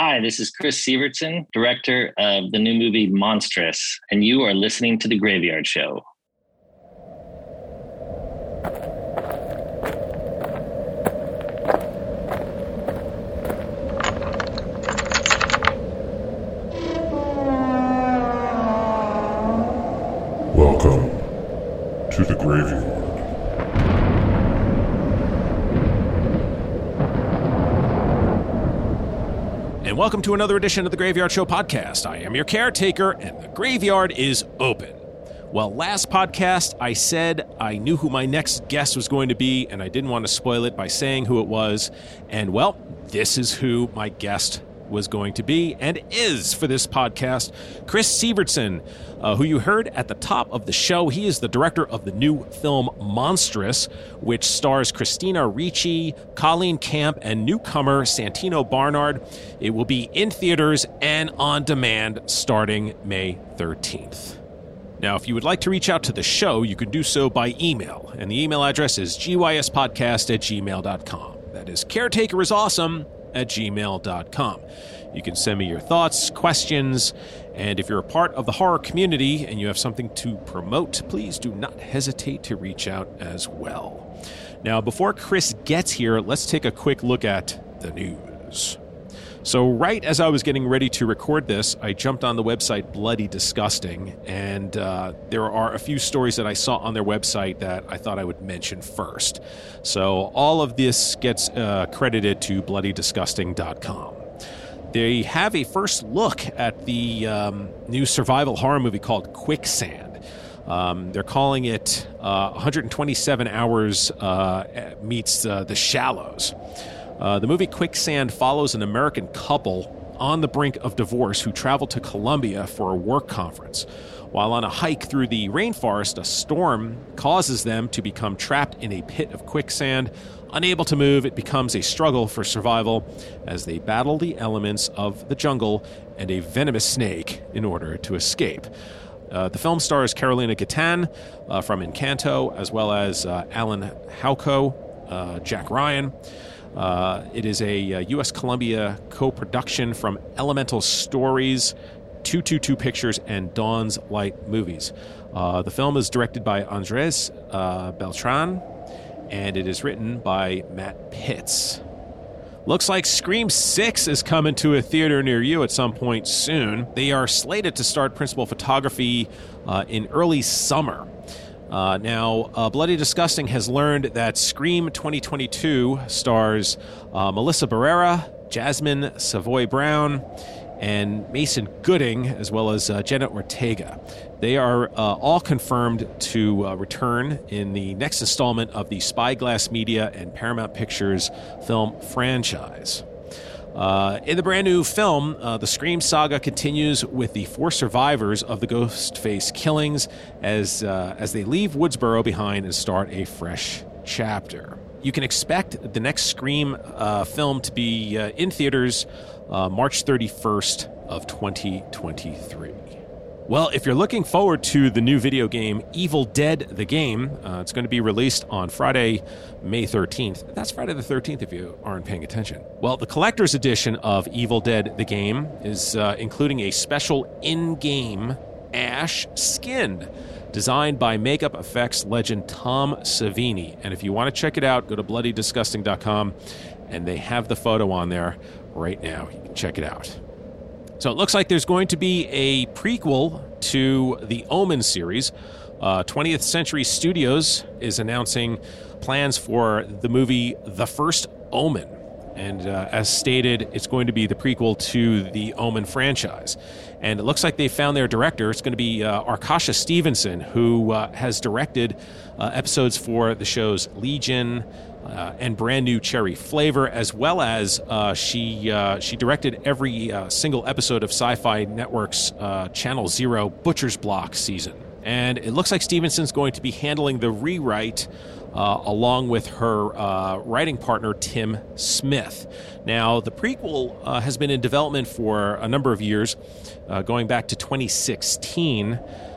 Hi, this is Chris Sievertson, director of the new movie Monstrous, and you are listening to The Graveyard Show. Welcome to The Graveyard. And welcome to another edition of the Graveyard Show podcast. I am your caretaker, and the graveyard is open. Well, last podcast, I said I knew who my next guest was going to be, and I didn't want to spoil it by saying who it was. And, well, this is who my guest was going to be and is for this podcast. Chris Sievertson, who you heard at the top of the show. He is the director of the new film Monstrous, which stars Christina Ricci, Colleen Camp, and newcomer Santino Barnard. It will be in theaters and on demand starting May 13th. Now, if you would like to reach out to the show, you can do so by email, and the email address is gyspodcast@gmail.com. That is caretakerisawesome@gmail.com. You can send me your thoughts, questions, and if you're a part of the horror community and you have something to promote, please do not hesitate to reach out as well. Now, before Chris gets here, let's take a quick look at the news. So right as I was getting ready to record this, I jumped on the website Bloody Disgusting, and there are a few stories that I saw on their website that I thought I would mention first. So all of this gets credited to bloodydisgusting.com. They have a first look at the new survival horror movie called Quicksand. They're calling it 127 Hours meets The Shallows. The movie Quicksand follows an American couple on the brink of divorce who travel to Colombia for a work conference. While on a hike through the rainforest, a storm causes them to become trapped in a pit of quicksand. Unable to move, it becomes a struggle for survival as they battle the elements of the jungle and a venomous snake in order to escape. The film stars Carolina Gatan from Encanto, as well as Alan Hauko, Jack Ryan. It is a U.S. Columbia co-production from Elemental Stories, 222 Pictures, and Dawn's Light Movies. The film is directed by Andres Beltran, and it is written by Matt Pitts. Looks like Scream 6 is coming to a theater near you at some point soon. They are slated to start principal photography in early summer. Now, Bloody Disgusting has learned that Scream 2022 stars Melissa Barrera, Jasmine Savoy Brown, and Mason Gooding, as well as Jenna Ortega. They are all confirmed to return in the next installment of the Spyglass Media and Paramount Pictures film franchise. In the brand new film, the Scream saga continues with the four survivors of the Ghostface killings as they leave Woodsboro behind and start a fresh chapter. You can expect the next Scream film to be in theaters March 31st of 2023. Well, if you're looking forward to the new video game Evil Dead the Game, it's going to be released on Friday, May 13th. That's Friday the 13th if you aren't paying attention. Well, the collector's edition of Evil Dead the Game is including a special in-game Ash skin designed by makeup effects legend Tom Savini. And if you want to check it out, go to bloodydisgusting.com, and they have the photo on there right now. You can check it out. So it looks like there's going to be a prequel to the Omen series. 20th Century Studios is announcing plans for the movie The First Omen. And as stated, it's going to be the prequel to the Omen franchise. And it looks like they found their director. It's going to be Arkasha Stevenson, who has directed episodes for the shows Legion and Brand New Cherry Flavor, as well as she directed every single episode of Sci-Fi Network's Channel Zero Butcher's Block season. And it looks like Stevenson's going to be handling the rewrite along with her writing partner, Tim Smith. Now, the prequel has been in development for a number of years, going back to 2016.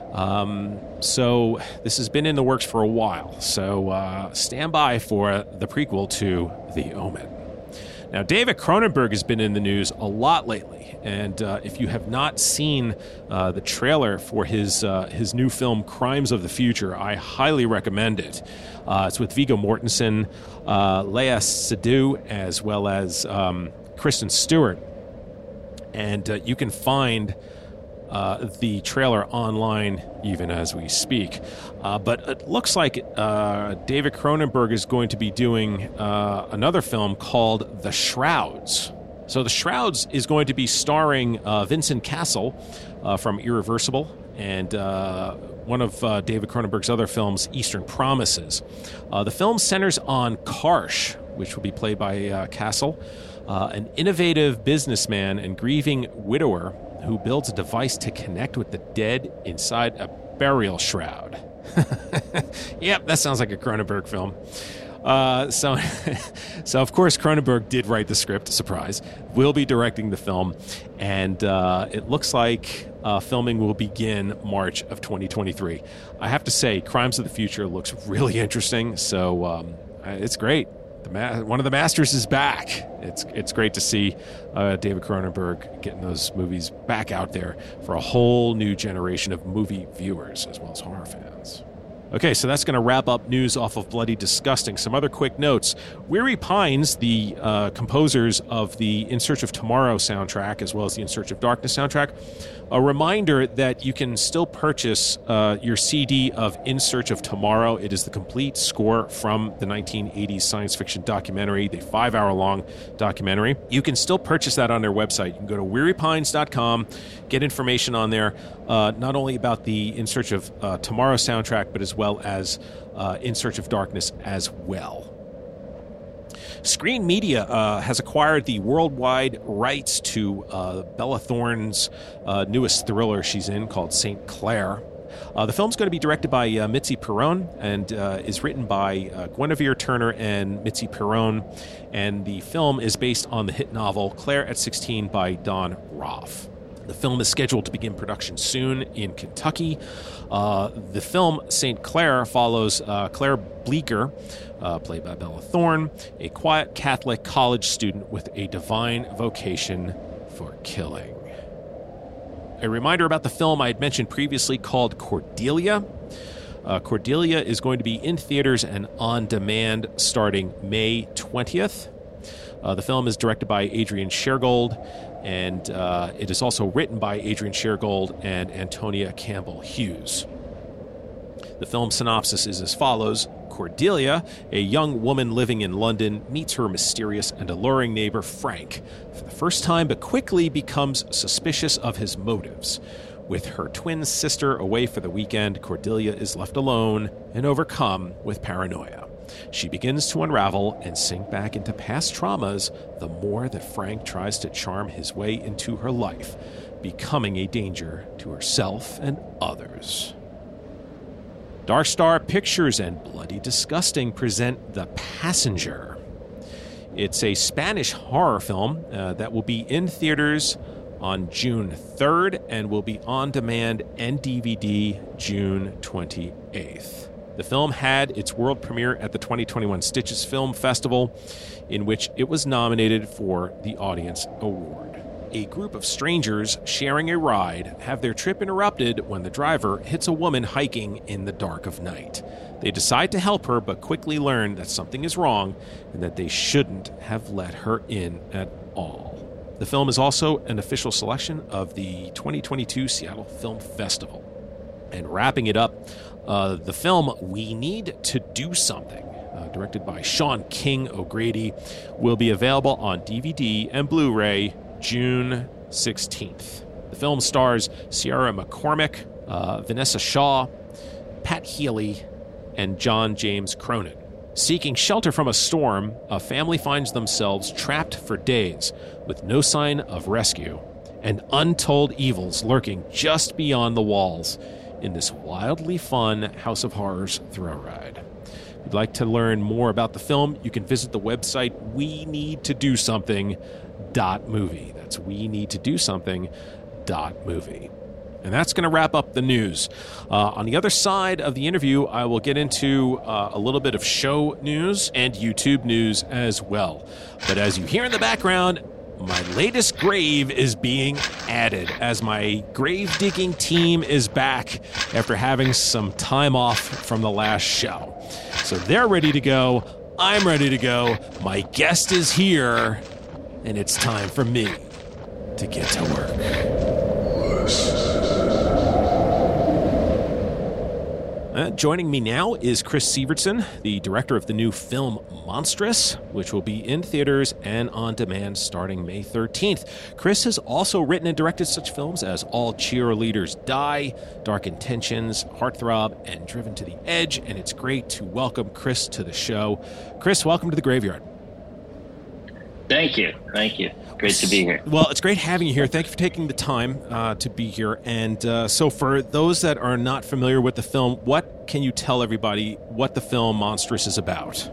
So this has been in the works for a while. So stand by for the prequel to The Omen. Now, David Cronenberg has been in the news a lot lately, and if you have not seen the trailer for his new film, Crimes of the Future, I highly recommend it. It's with Viggo Mortensen, Léa Seydoux, as well as Kristen Stewart. And you can find the trailer online even as we speak. But it looks like David Cronenberg is going to be doing another film called The Shrouds. So The Shrouds is going to be starring Vincent Cassel from Irreversible and one of David Cronenberg's other films, Eastern Promises. The film centers on Karsh, which will be played by Cassel, an innovative businessman and grieving widower who builds a device to connect with the dead inside a burial shroud. Yep, that sounds like a Cronenberg film. So of course, Cronenberg did write the script, surprise, will be directing the film, and it looks like filming will begin March of 2023. I have to say, Crimes of the Future looks really interesting, so it's great. One of the masters is back. It's great to see David Cronenberg getting those movies back out there for a whole new generation of movie viewers as well as horror fans. Okay, so that's going to wrap up news off of Bloody Disgusting. Some other quick notes. Weary Pines, the composers of the In Search of Tomorrow soundtrack, as well as the In Search of Darkness soundtrack, a reminder that you can still purchase your CD of In Search of Tomorrow. It is the complete score from the 1980s science fiction documentary, the 5-hour-long documentary. You can still purchase that on their website. You can go to wearypines.com, get information on there, not only about the In Search of Tomorrow soundtrack, but as well as In Search of Darkness as well. Screen Media has acquired the worldwide rights to Bella Thorne's newest thriller she's in called St. Clair. The film's going to be directed by Mitzi Perron and is written by Guinevere Turner and Mitzi Perron. And the film is based on the hit novel Claire at 16 by Don Roth. The film is scheduled to begin production soon in Kentucky. The film St. Clair follows Claire Bleecker, played by Bella Thorne, a quiet Catholic college student with a divine vocation for killing. A reminder about the film I had mentioned previously called Cordelia. Cordelia is going to be in theaters and on demand starting May 20th. The film is directed by Adrian Shergold, and it is also written by Adrian Shergold and Antonia Campbell Hughes. The film synopsis is as follows. Cordelia, a young woman living in London, meets her mysterious and alluring neighbor Frank for the first time, but quickly becomes suspicious of his motives. With her twin sister away for the weekend, Cordelia is left alone and overcome with paranoia. She begins to unravel and sink back into past traumas the more that Frank tries to charm his way into her life, becoming a danger to herself and others. Dark Star Pictures and Bloody Disgusting present The Passenger. It's a Spanish horror film that will be in theaters on June 3rd and will be on demand and DVD June 28th. The film had its world premiere at the 2021 Stitches Film Festival, in which it was nominated for the Audience Award. A group of strangers sharing a ride have their trip interrupted when the driver hits a woman hiking in the dark of night. They decide to help her, but quickly learn that something is wrong and that they shouldn't have let her in at all. The film is also an official selection of the 2022 Seattle Film Festival. And wrapping it up, the film We Need to Do Something, directed by Sean King O'Grady, will be available on DVD and Blu-ray June 16th. The film stars Sierra McCormick, Vanessa Shaw, Pat Healy, and John James Cronin. Seeking shelter from a storm, a family finds themselves trapped for days with no sign of rescue and untold evils lurking just beyond the walls in this wildly fun House of Horrors thrill ride. If you'd like to learn more about the film, you can visit the website weneedtodosomething.movie. That's weneedtodosomething.movie. And that's going to wrap up the news. On the other side of the interview, I will get into a little bit of show news and YouTube news as well. But as you hear in the background, my latest grave is being added as my grave digging team is back after having some time off from the last show. So they're ready to go. I'm ready to go. My guest is here, and it's time for me to get to work. Joining me now is Chris Sievertson, the director of the new film Monstrous, which will be in theaters and on demand starting May 13th. Chris has also written and directed such films as All Cheerleaders Die, Dark Intentions, Heartthrob, and Driven to the Edge, and it's great to welcome Chris to the show. Chris, welcome to the Graveyard. Thank you. Great to be here. Well, it's great having you here. Thank you for taking the time to be here. And so for those that are not familiar with the film, what can you tell everybody what the film Monstrous is about?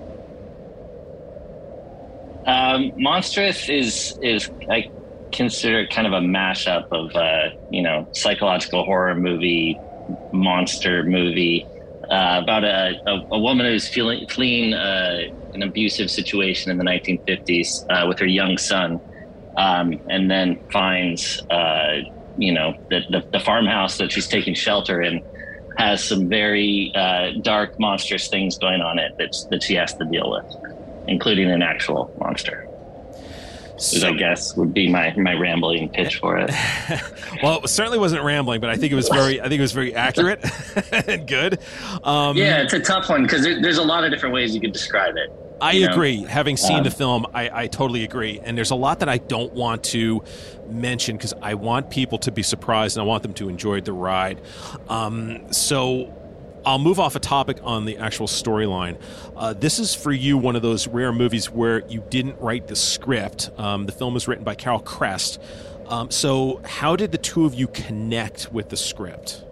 Monstrous is I consider kind of a mashup of, psychological horror movie, monster movie, about a woman who's fleeing an abusive situation in the 1950s with her young son, and then finds, the farmhouse that she's taking shelter in has some very dark, monstrous things going on it that she has to deal with, including an actual monster. Which I guess would be my rambling pitch for it. Well, it certainly wasn't rambling, but I think it was very accurate and good. Yeah, it's a tough one because there's a lot of different ways you could describe it. I agree. Having seen the film, I totally agree. And there's a lot that I don't want to mention because I want people to be surprised and I want them to enjoy the ride. So I'll move off a topic on the actual storyline. This is for you one of those rare movies where you didn't write the script. The film was written by Carol Crest. So how did the two of you connect with the script?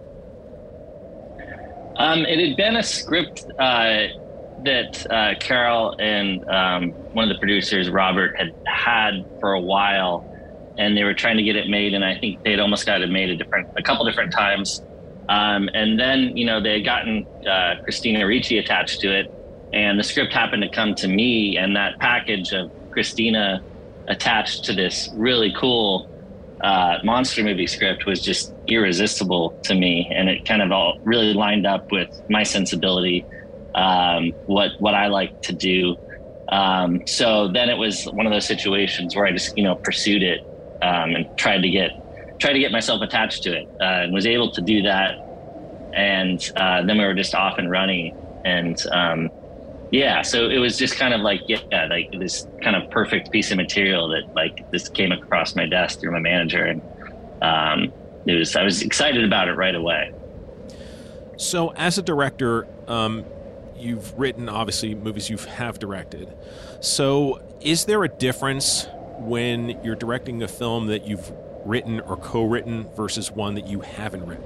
It had been a script that Carol and one of the producers, Robert, had for a while, and they were trying to get it made. And I think they'd almost got it made a couple different times. And then, they had gotten Christina Ricci attached to it, and the script happened to come to me, and that package of Christina attached to this really cool monster movie script was just irresistible to me, and it kind of all really lined up with my sensibility, what I like to do. So then it was one of those situations where I just, pursued it and tried to get myself attached to it, and was able to do that. And then we were just off and running. And so it was just kind of like this kind of perfect piece of material that this came across my desk through my manager. And I was excited about it right away. So as a director, you've written, obviously, movies you have directed. So is there a difference when you're directing a film that you've written or co-written versus one that you haven't written?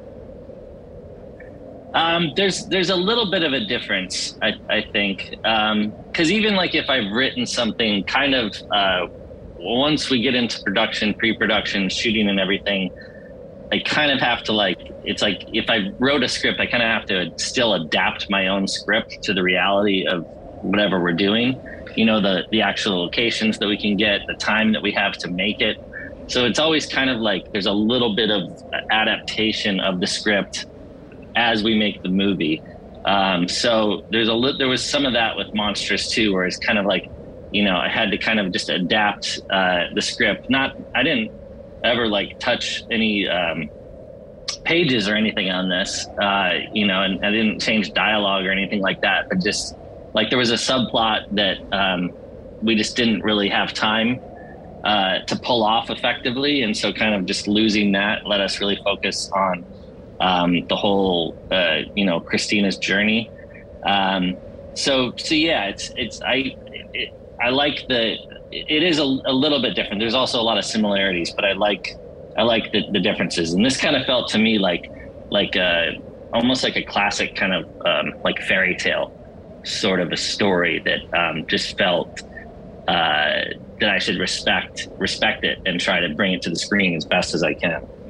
There's a little bit of a difference, I think, because even if I've written something kind of once we get into production, pre-production, shooting and everything, I kind of have to it's like if I wrote a script, I kind of have to still adapt my own script to the reality of whatever we're doing, the actual locations that we can get, the time that we have to make it. So it's always kind of there's a little bit of adaptation of the script as we make the movie. So there was some of that with Monstrous too, where it's kind of I had to kind of just adapt the script. I didn't ever touch any pages or anything on this, and I didn't change dialogue or anything like that, but just there was a subplot that we just didn't really have time to pull off effectively. And so kind of just losing that let us really focus on the whole, Christina's journey. So yeah, I like it is a little bit different. There's also a lot of similarities, but I like the differences. And this kind of felt to me almost like a classic kind of fairy tale sort of a story that just felt that I should respect it and try to bring it to the screen as best as I can.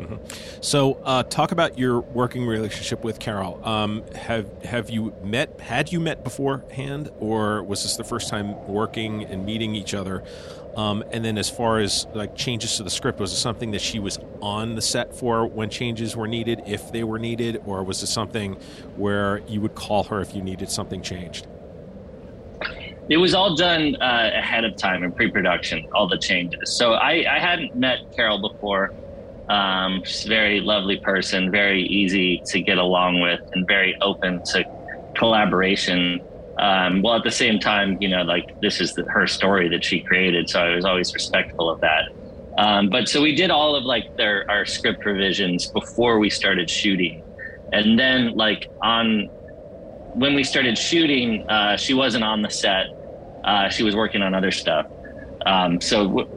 So, talk about your working relationship with Carol. Had you met beforehand, or was this the first time working and meeting each other? And then, as far as like changes to the script, was it something that she was on the set for when changes were needed, if they were needed, or was it something where you would call her if you needed something changed? It was all done ahead of time in pre-production, all the changes. So I hadn't met Carol before. She's a very lovely person, very easy to get along with, and very open to collaboration. Well, at the same time, like this is her story that she created, so I was always respectful of that. But so we did all of like our script revisions before we started shooting, and then like when we started shooting, she wasn't on the set. She was working on other stuff. So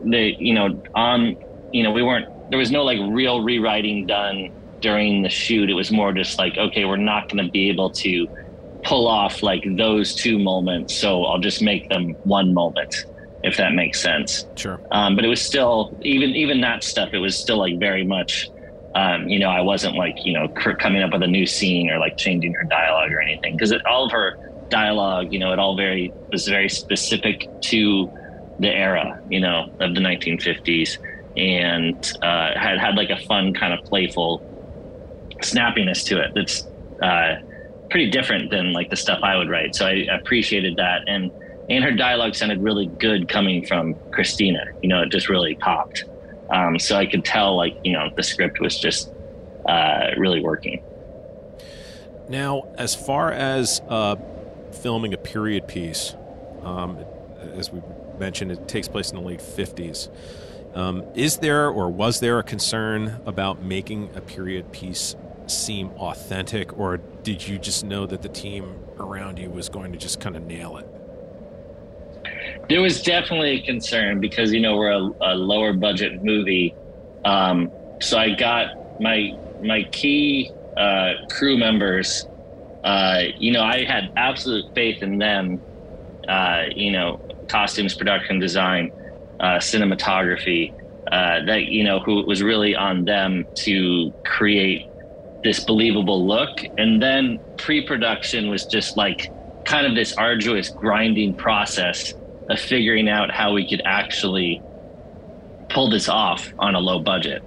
there was no like real rewriting done during the shoot. It was more just like, okay, we're not going to be able to pull off like those two moments, so I'll just make them one moment, if that makes sense. Sure. But it was still, even that stuff, it was still like very much, I wasn't like, coming up with a new scene or like changing her dialogue or anything, because all of her dialogue, it all was very specific to the era, of the 1950s, and had like a fun kind of playful snappiness to it that's pretty different than like the stuff I would write. So I appreciated that, and her dialogue sounded really good coming from Christina. It just really popped. So I could tell like the script was just really working. Now, as far as filming a period piece, as we mentioned, it takes place in the late 50s. Is there or was there a concern about making a period piece seem authentic, or did you just know that the team around you was going to just kind of nail it? There was definitely a concern because, we're a lower budget movie. So I got my key crew members, I had absolute faith in them, costumes, production design, cinematography, that, who it was really on them to create this believable look. And then pre-production was just like kind of this arduous grinding process of figuring out how we could actually pull this off on a low budget.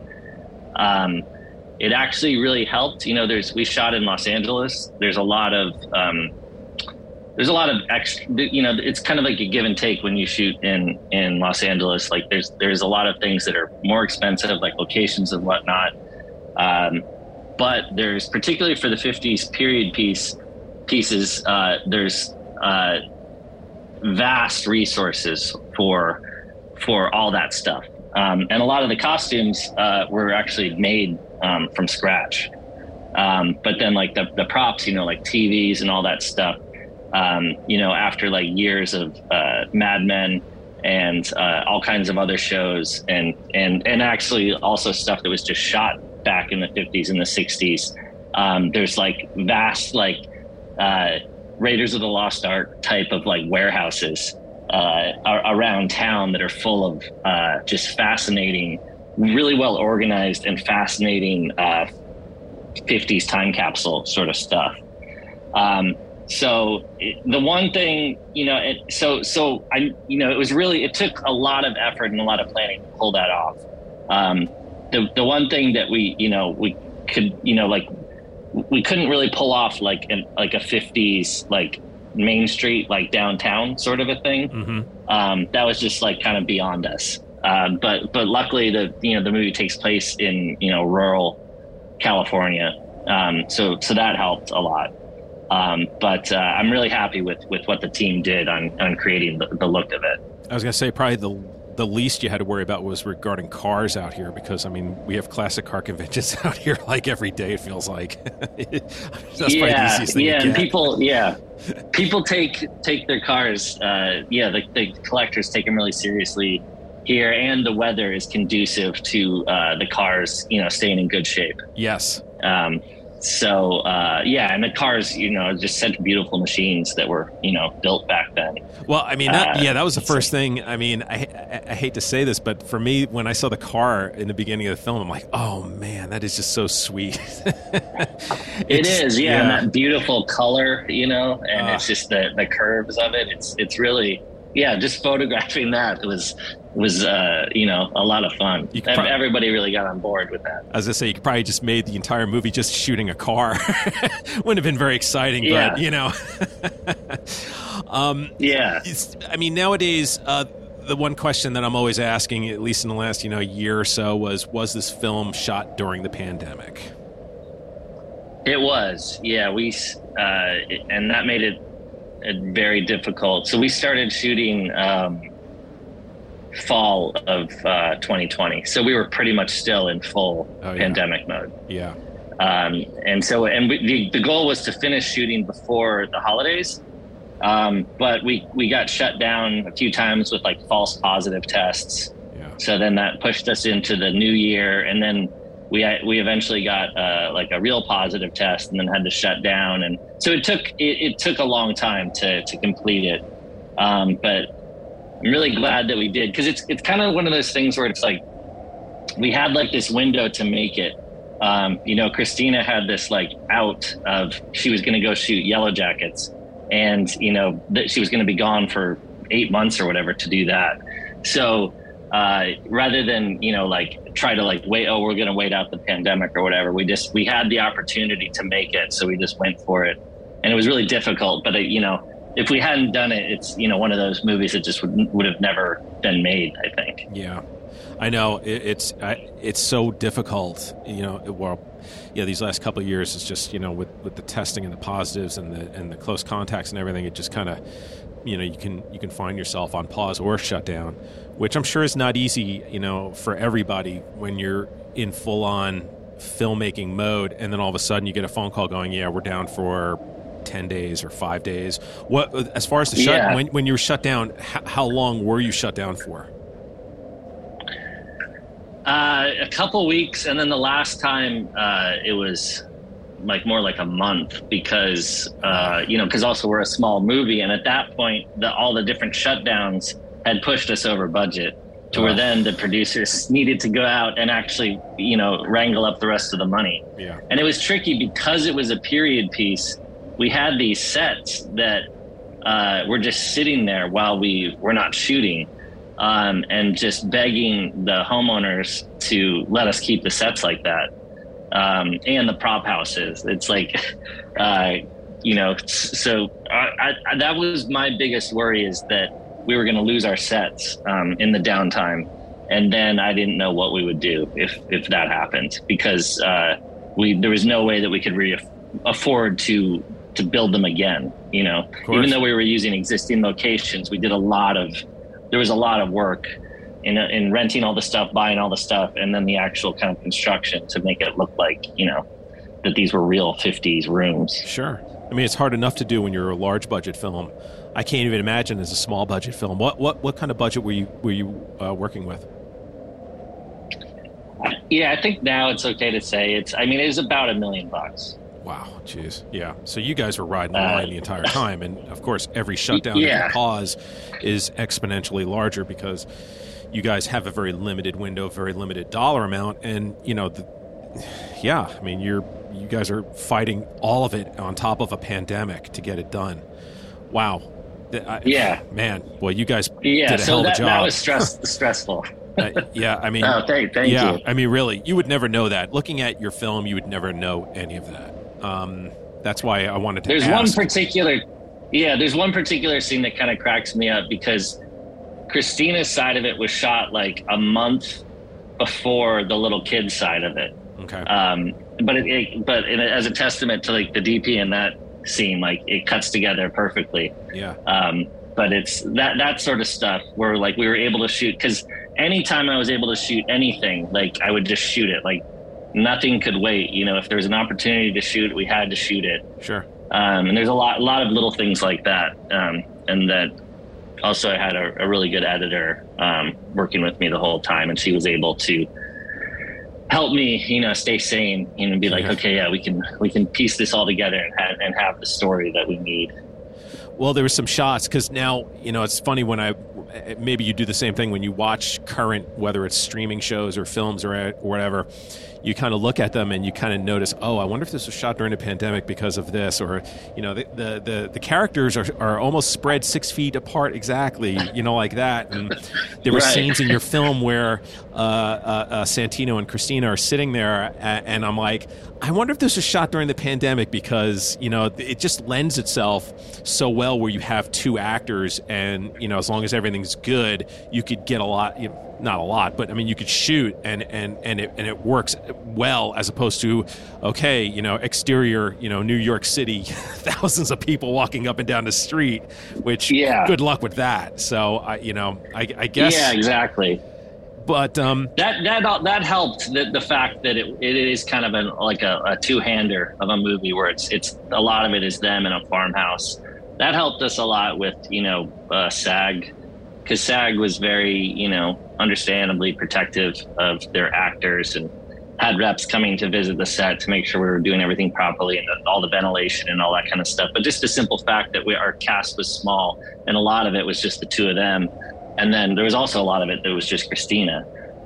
It actually really helped. We shot in Los Angeles. There's a lot of extra, it's kind of like a give and take when you shoot in Los Angeles. Like there's a lot of things that are more expensive, like locations and whatnot. But there's, particularly for the 50s period pieces, there's vast resources for all that stuff. And a lot of the costumes were actually made from scratch. But then like the props, like TVs and all that stuff, after like years of Mad Men and all kinds of other shows and actually also stuff that was just shot back in the 50s and the 60s. There's like vast like Raiders of the Lost Ark type of like warehouses around town that are full of just fascinating, really well organized and fascinating 50s time capsule sort of stuff. So the one thing, it was really, it took a lot of effort and a lot of planning to pull that off. The one thing that we could, we couldn't really pull off like a 50s, like Main Street, like downtown sort of a thing. Mm-hmm. That was just like kind of beyond us. But luckily the movie takes place in, rural California. So that helped a lot. But I'm really happy with what the team did on creating the look of it. I was going to say probably the least you had to worry about was regarding cars out here, because we have classic car conventions out here like every day, it feels like. That's probably the easiest thing to get. People take their cars. The collectors take them really seriously here, and the weather is conducive to the cars, staying in good shape. Yes. So yeah, and the cars, just such beautiful machines that were, built back then. Well, I mean, that was the first thing. I mean, I hate to say this, but for me, when I saw the car in the beginning of the film, I'm like, oh man, that is just so sweet. It is, yeah, and that beautiful color, and it's just the curves of it. It's really, yeah, just photographing that was a lot of fun. Everybody really got on board with that. As I say, you could probably just made the entire movie just shooting a car. Wouldn't have been very exciting, yeah. But yeah. I mean, nowadays, the one question that I'm always asking, at least in the last year or so, was this film shot during the pandemic? It was, yeah. And that made it very difficult. So we started shooting fall of 2020. So we were pretty much still in full pandemic mode. Yeah. The goal was to finish shooting before the holidays. But we got shut down a few times with like false positive tests. Yeah. So then that pushed us into the new year. And then we eventually got like a real positive test and then had to shut down. And so it took a long time to complete it. But I'm really glad that we did, because it's kind of one of those things where it's like we had like this window to make it. Christina had this like out of, she was going to go shoot Yellow Jackets, and that she was going to be gone for 8 months or whatever to do that. So rather than like try to like wait, we're going to wait out the pandemic or whatever, we had the opportunity to make it, so we just went for it. And it was really difficult, but if we hadn't done it, it's one of those movies that just would have never been made, I think. Yeah, I know it's so difficult. These last couple of years, it's just with the testing and the positives and the close contacts and everything, it just kind of you can find yourself on pause or shut down, which I'm sure is not easy for everybody when you're in full on filmmaking mode, and then all of a sudden you get a phone call going, yeah, we're down for 10 days or 5 days. What, as far as the shut, when you were shut down, how long were you shut down for? A couple weeks, and then the last time it was like more like a month, because because also we're a small movie, and at that point all the different shutdowns had pushed us over budget to where then the producers needed to go out and actually wrangle up the rest of the money. Yeah. And it was tricky because it was a period piece. We had these sets that were just sitting there while we were not shooting, and just begging the homeowners to let us keep the sets like that, and the prop houses. It's like, so that was my biggest worry, is that we were going to lose our sets in the downtime, and then I didn't know what we would do if that happened, because there was no way that we could afford to build them again. Even though we were using existing locations, there was a lot of work in renting all the stuff, buying all the stuff, and then the actual kind of construction to make it look like, that these were real 50s rooms. Sure. I mean, it's hard enough to do when you're a large budget film. I can't even imagine as a small budget film. What kind of budget were you working with? Yeah, I think now it's okay to say it was about $1 million. Wow, jeez. Yeah. So you guys were riding the line the entire time. And, of course, every shutdown, every pause is exponentially larger, because you guys have a very limited window, very limited dollar amount. And, you guys are fighting all of it on top of a pandemic to get it done. Wow. Man, well, you guys did a hell of a job. That was stressful. Yeah, I mean... Oh, thank you. I mean, really, you would never know that. Looking at your film, you would never know any of that. That's why I wanted to ask. There's one particular scene that kind of cracks me up, because Christina's side of it was shot like a month before the little kid side of it. Okay. But as a testament to like the DP in that scene, like it cuts together perfectly. Yeah. But it's that sort of stuff where like we were able to shoot, because anytime I was able to shoot anything, like I would just shoot it. Like nothing could wait. If there was an opportunity to shoot, we had to shoot it. Sure. And there's a lot of little things like that. And that also I had a really good editor working with me the whole time, and she was able to help me, stay sane and be like, okay, yeah, we can piece this all together and have the story that we need. Well, there were some shots because now, it's funny when maybe you do the same thing when you watch current, whether it's streaming shows or films or whatever, you kind of look at them and you kind of notice, oh, I wonder if this was shot during a pandemic because of this, or, the characters are almost spread 6 feet apart exactly, like that. And there were scenes in your film where Santino and Christina are sitting there and I'm like, I wonder if this was shot during the pandemic because, it just lends itself so well where you have two actors and, as long as everything's good, you could get a lot, not a lot, but I mean, you could shoot and it works well as opposed to, okay, exterior, New York City, thousands of people walking up and down the street, which good luck with that. So I guess. Yeah, exactly. But that helped the fact that it is kind of a two-hander of a movie where it's a lot of it is them in a farmhouse. That helped us a lot with SAG, because SAG was very understandably protective of their actors and had reps coming to visit the set to make sure we were doing everything properly and all the ventilation and all that kind of stuff. But just the simple fact that our cast was small and a lot of it was just the two of them. And then there was also a lot of it that was just Christina.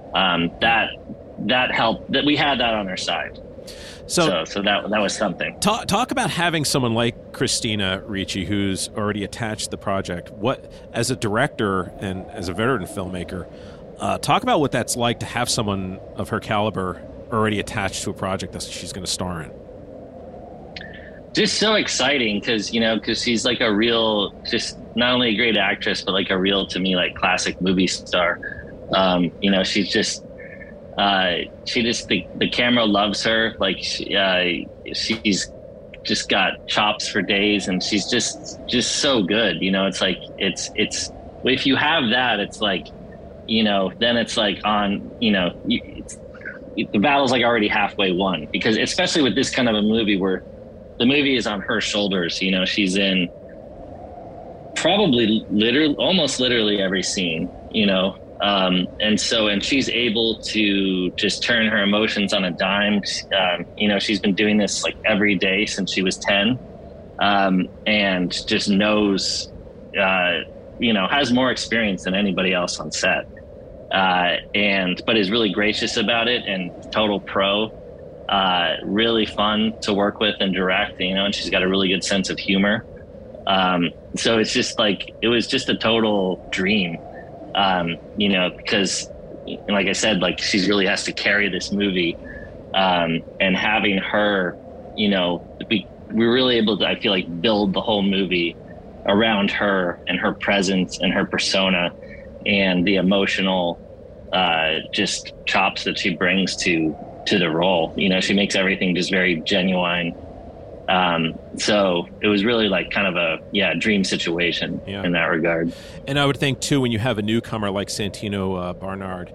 That helped, that we had that on our side. So that was something. Talk about having someone like Christina Ricci, who's already attached to the project. What, as a director and as a veteran filmmaker, talk about what that's like to have someone of her caliber already attached to a project that she's going to star in. Just so exciting because she's like a real, just not only a great actress, but like a real, to me, like classic movie star. She's just, the camera loves her. Like she's just got chops for days and she's just so good. It's like, it's, if you have that, it's like, then it's like on, the battle's like already halfway won, because especially with this kind of a movie where the movie is on her shoulders. She's in probably almost literally every scene, and she's able to just turn her emotions on a dime. She's been doing this like every day since she was 10, and just knows, has more experience than anybody else on set, but is really gracious about it and total pro. Really fun to work with and direct, and she's got a really good sense of humor. So it's just like, it was just a total dream, because like I said, like she really has to carry this movie, and having her, we were really able to, I feel like, build the whole movie around her and her presence and her persona and the emotional, just chops that she brings to the role. She makes everything just very genuine. So it was really like kind of a dream situation in that regard. And I would think too, when you have a newcomer like Santino Barnard,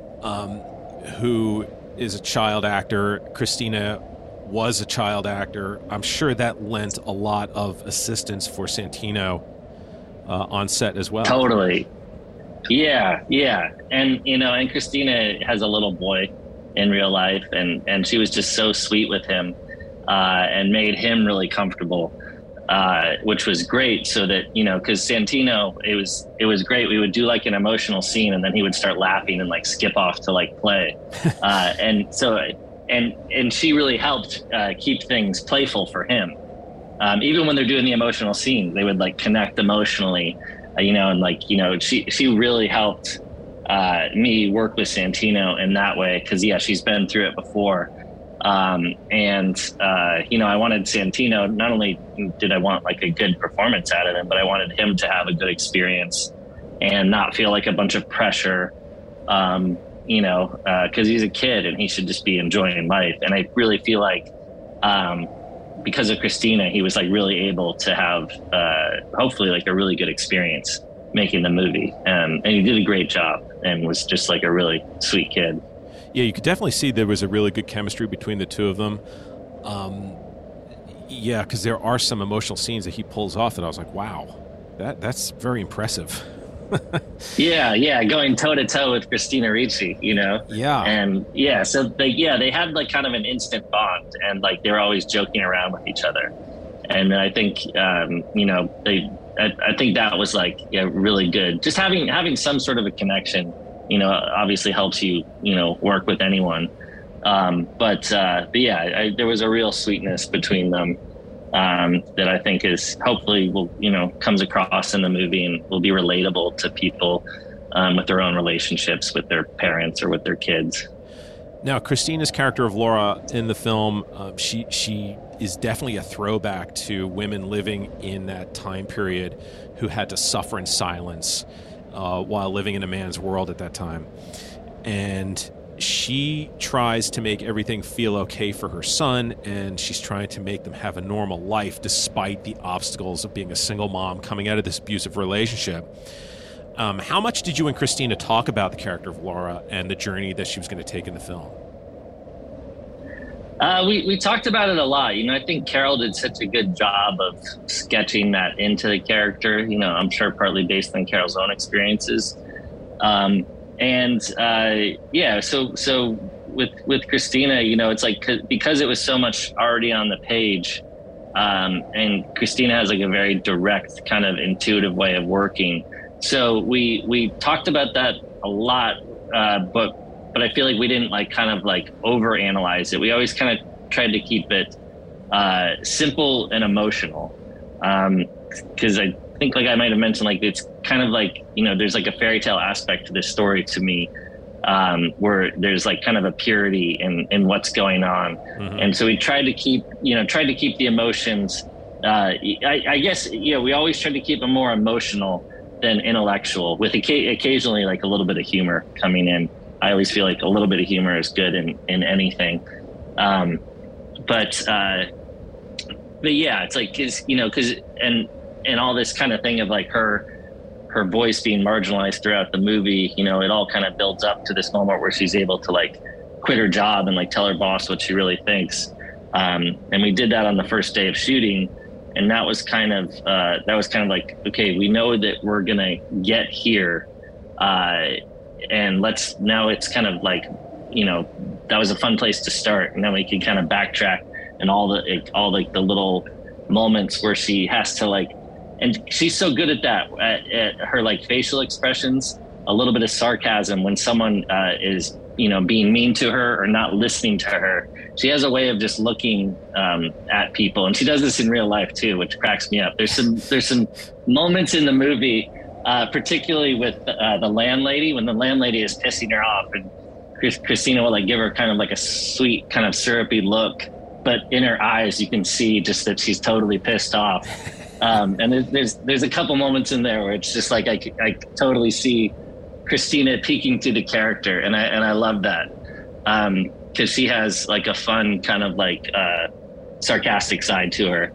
who is a child actor, Christina was a child actor, I'm sure that lent a lot of assistance for Santino on set as well. Totally. Yeah. And, and Christina has a little boy in real life, and she was just so sweet with him, and made him really comfortable, which was great. So that, because Santino, it was great. We would do like an emotional scene and then he would start laughing and like skip off to like play. And so, and she really helped keep things playful for him. Even when they're doing the emotional scene, they would like connect emotionally, and like, she really helped me work with Santino in that way, because she's been through it before, I wanted Santino, not only did I want like a good performance out of him, but I wanted him to have a good experience and not feel like a bunch of pressure, because he's a kid and he should just be enjoying life. And I really feel like because of Christina, he was like really able to have hopefully like a really good experience making the movie, and he did a great job and was just like a really sweet kid. Yeah, you could definitely see there was a really good chemistry between the two of them. Because there are some emotional scenes that he pulls off that I was like, wow, that's very impressive. Yeah, going toe to toe with Christina Ricci, Yeah. and so they had like kind of an instant bond, and like they were always joking around with each other, and I think I think that was like really good. Just having some sort of a connection, obviously helps you work with anyone, but there was a real sweetness between them. That I think is hopefully will comes across in the movie and will be relatable to people with their own relationships with their parents or with their kids. Now, Christina's character of Laura in the film, she is definitely a throwback to women living in that time period who had to suffer in silence while living in a man's world at that time. And she tries to make everything feel okay for her son, and she's trying to make them have a normal life despite the obstacles of being a single mom coming out of this abusive relationship. How much did you and Christina talk about the character of Laura and the journey that she was going to take in the film? We talked about it a lot. I think Carol did such a good job of sketching that into the character, I'm sure partly based on Carol's own experiences. So with Christina, it's like, because it was so much already on the page, and Christina has like a very direct kind of intuitive way of working. So we talked about that a lot, but I feel like we didn't like kind of like overanalyze it. We always kind of tried to keep it simple and emotional, because I think, like I might have mentioned, like it's kind of like there's like a fairy tale aspect to this story to me, where there's like kind of a purity in what's going on. Mm-hmm. And so we tried to keep the emotions. I guess we always tried to keep them more emotional than intellectual, with occasionally like a little bit of humor coming in. I always feel like a little bit of humor is good in anything. But yeah, it's like because and all this kind of thing of like her voice being marginalized throughout the movie, it all kind of builds up to this moment where she's able to like quit her job and like tell her boss what she really thinks. And we did that on the first day of shooting. And that was kind of like, okay, we know that we're going to get here. And now it's kind of like, that was a fun place to start. And then we can kind of backtrack and all the little moments where she has to like, and she's so good at that, at her like facial expressions, a little bit of sarcasm when someone is, being mean to her or not listening to her. She has a way of just looking at people, and she does this in real life too, which cracks me up. There's some moments in the movie, particularly with the landlady, when the landlady is pissing her off, and Christina will like give her kind of like a sweet kind of syrupy look, but in her eyes you can see just that she's totally pissed off. And there's a couple moments in there where it's just like I totally see Christina peeking through the character, and I love that, because she has like a fun kind of like sarcastic side to her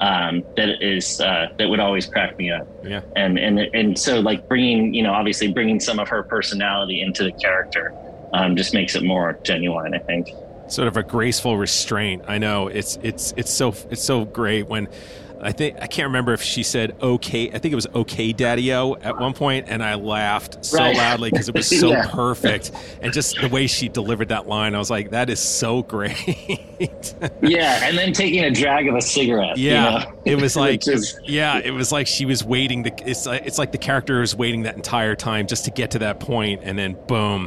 that would always crack me up. Yeah. And so like obviously bringing some of her personality into the character just makes it more genuine, I think. Sort of a graceful restraint. I know it's so great when I can't remember if she said okay. I think it was okay, Daddy-O at one point, and I laughed so loudly because it was so perfect, and just the way she delivered that line, I was like, that is so great. Yeah, and then taking a drag of a cigarette. Yeah, it was like it was like she was waiting. It's like the character is waiting that entire time just to get to that point, and then boom.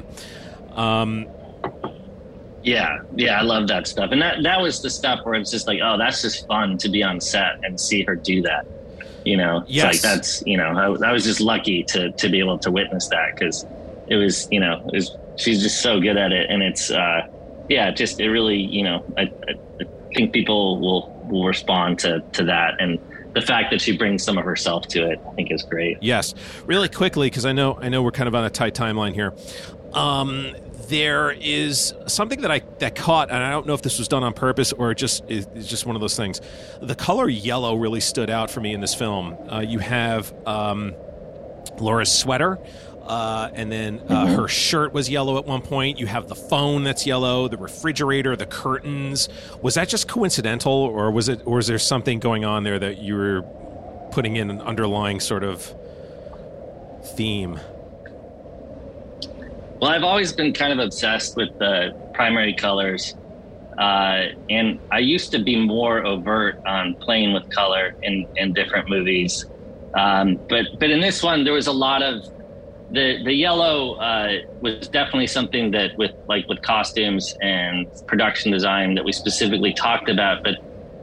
Yeah, I love that stuff. And that was the stuff where it's just like, oh, that's just fun to be on set and see her do that. It's like that's, I was just lucky to be able to witness that, because it was, she's just so good at it. And it's, it really, I think people will respond to that. And the fact that she brings some of herself to it, I think is great. Yes. Really quickly, because I know we're kind of on a tight timeline here. There is something that caught, and I don't know if this was done on purpose or it's just one of those things. The color yellow really stood out for me in this film. You have Laura's sweater, and then her shirt was yellow at one point. You have the phone that's yellow, the refrigerator, the curtains. Was that just coincidental, or was there something going on there that you were putting in an underlying sort of theme? Well, I've always been kind of obsessed with the primary colors. And I used to be more overt on playing with color in different movies. But in this one, there was a lot of the yellow was definitely something that with costumes and production design that we specifically talked about. But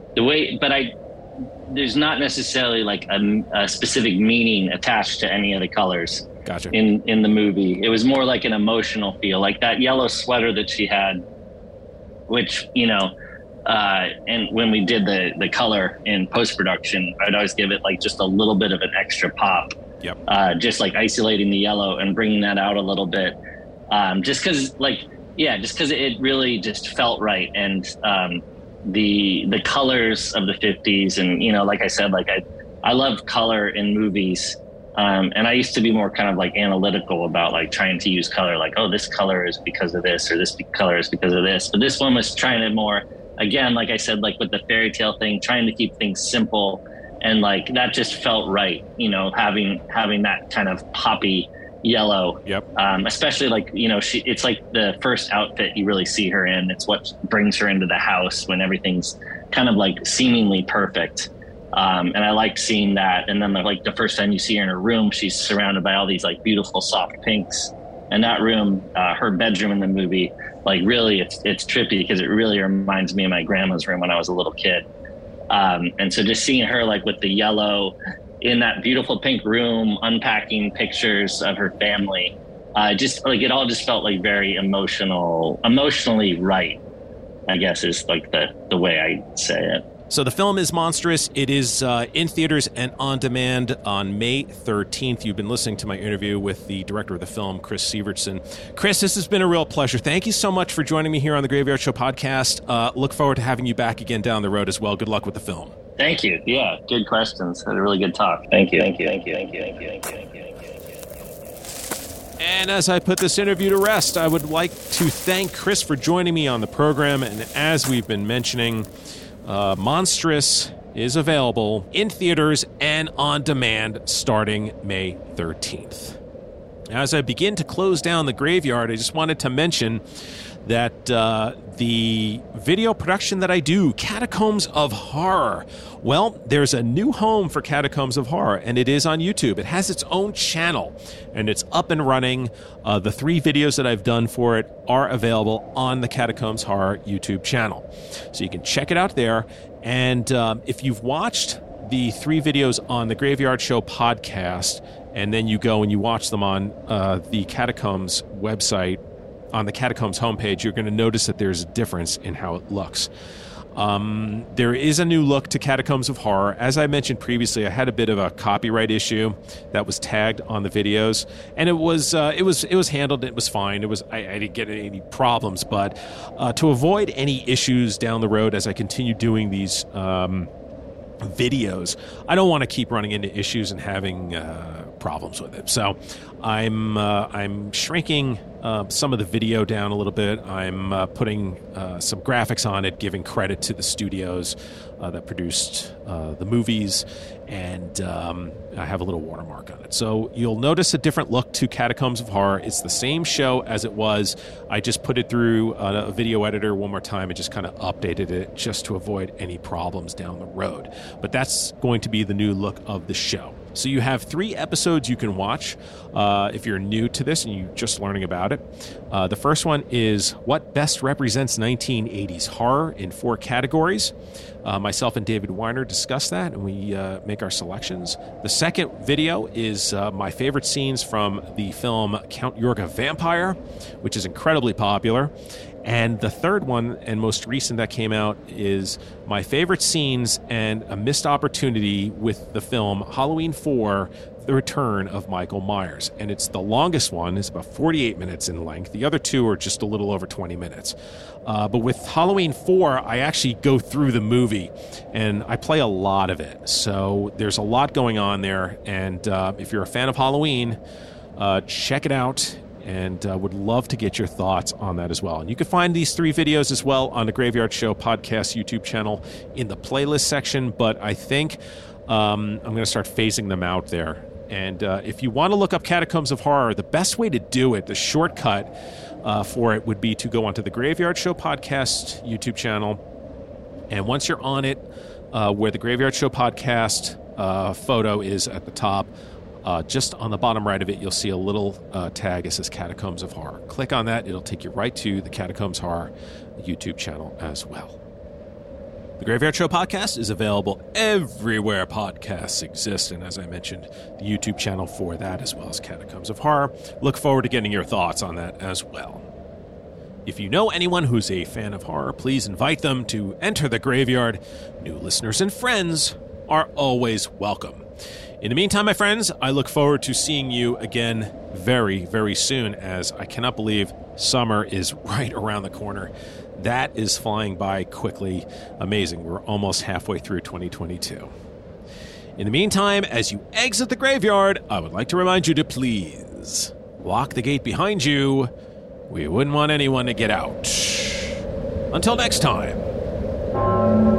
there's not necessarily like a specific meaning attached to any of the colors. Gotcha. In the movie. It was more like an emotional feel, like that yellow sweater that she had, which, and when we did the color in post-production, I'd always give it like just a little bit of an extra pop. Yep. Just like isolating the yellow and bringing that out a little bit. Just because it really just felt right. And the colors of the 50s and, like I said, like I love color in movies. And I used to be more kind of like analytical about like trying to use color, like, oh, this color is because of this, or this color is because of this. But this one was trying to more, again, like I said, like with the fairy tale thing, trying to keep things simple. And like, that just felt right, having that kind of poppy yellow. Yep. Especially like, it's like the first outfit you really see her in. It's what brings her into the house when everything's kind of like seemingly perfect. And I liked seeing that. And then like the first time you see her in her room, she's surrounded by all these like beautiful soft pinks. And that room, her bedroom in the movie, like really it's trippy because it really reminds me of my grandma's room when I was a little kid. And so just seeing her like with the yellow in that beautiful pink room, unpacking pictures of her family, just like it all just felt like very emotionally right, I guess is like the way I say it. So the film is Monstrous. It is in theaters and on demand on May 13th. You've been listening to my interview with the director of the film, Chris Sievertson. Chris, this has been a real pleasure. Thank you so much for joining me here on the Graveyard Show podcast. Look forward to having you back again down the road as well. Good luck with the film. Thank you. Yeah, good questions. Had a really good talk. Thank you. And as I put this interview to rest, I would like to thank Chris for joining me on the program. And as we've been mentioning, Monstrous is available in theaters and on demand starting May 13th. As I begin to close down the graveyard, I just wanted to mention that the video production that I do, Catacombs of Horror, well, there's a new home for Catacombs of Horror, and it is on YouTube. It has its own channel, and it's up and running. The 3 videos that I've done for it are available on the Catacombs Horror YouTube channel. So you can check it out there. And if you've watched the 3 videos on the Graveyard Show podcast, and then you go and you watch them on the Catacombs website, on the Catacombs homepage, you're going to notice that there's a difference in how it looks. There is a new look to Catacombs of Horror. As I mentioned previously, I had a bit of a copyright issue that was tagged on the videos, and it was handled. It was fine. I didn't get any problems, but to avoid any issues down the road as I continue doing these videos, I don't want to keep running into issues and having problems with it. So I'm shrinking some of the video down a little bit. I'm putting some graphics on it, giving credit to the studios that produced the movies, and I have a little watermark on it. So you'll notice a different look to Catacombs of Horror. It's the same show as it was. I just put it through a video editor one more time and just kind of updated it just to avoid any problems down the road. But that's going to be the new look of the show. So you have 3 episodes you can watch if you're new to this and you're just learning about it. The first one is What Best Represents 1980s Horror in 4 categories. Myself and David Weiner discuss that, and we make our selections. The second video is my favorite scenes from the film Count Yorga Vampire, which is incredibly popular. And the third one, and most recent that came out, is my favorite scenes and a missed opportunity with the film Halloween 4, The Return of Michael Myers. And it's the longest one. It's about 48 minutes in length. The other 2 are just a little over 20 minutes. But with Halloween 4, I actually go through the movie, and I play a lot of it. So there's a lot going on there. And if you're a fan of Halloween, check it out. And would love to get your thoughts on that as well. And you can find these 3 videos as well on the Graveyard Show podcast YouTube channel in the playlist section. But I think I'm going to start phasing them out there. And if you want to look up Catacombs of Horror, the best way to do it, the shortcut for it would be to go onto the Graveyard Show Podcast YouTube channel. And once you're on it, where the Graveyard Show Podcast photo is at the top, just on the bottom right of it, you'll see a little tag that says Catacombs of Horror. Click on that. It'll take you right to the Catacombs Horror YouTube channel as well. The Graveyard Show Podcast is available everywhere podcasts exist. And as I mentioned, the YouTube channel for that, as well as Catacombs of Horror. Look forward to getting your thoughts on that as well. If you know anyone who's a fan of horror, please invite them to enter the graveyard. New listeners and friends are always welcome. In the meantime, my friends, I look forward to seeing you again very, very soon, as I cannot believe summer is right around the corner. That is flying by quickly. Amazing. We're almost halfway through 2022. In the meantime, as you exit the graveyard, I would like to remind you to please lock the gate behind you. We wouldn't want anyone to get out. Until next time.